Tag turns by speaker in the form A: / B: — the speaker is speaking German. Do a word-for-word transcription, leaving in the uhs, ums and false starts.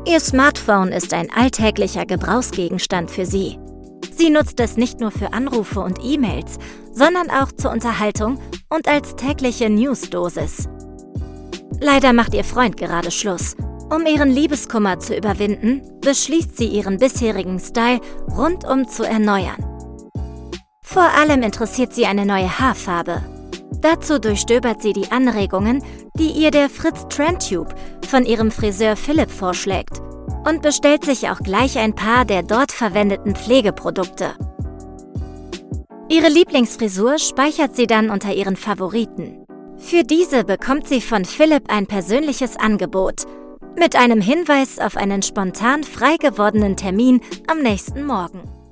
A: Ihr Smartphone ist ein alltäglicher Gebrauchsgegenstand für sie. Sie nutzt es nicht nur für Anrufe und E-Mails, sondern auch zur Unterhaltung und als tägliche Newsdosis. Leider macht ihr Freund gerade Schluss. Um ihren Liebeskummer zu überwinden, beschließt sie, ihren bisherigen Style rundum zu erneuern. Vor allem interessiert sie eine neue Haarfarbe. Dazu durchstöbert sie die Anregungen, die ihr der Fritz Trendtube von ihrem Friseur Philipp vorschlägt und bestellt sich auch gleich ein paar der dort verwendeten Pflegeprodukte. Ihre Lieblingsfrisur speichert sie dann unter ihren Favoriten. Für diese bekommt sie von Philipp ein persönliches Angebot mit einem Hinweis auf einen spontan frei gewordenen Termin am nächsten Morgen.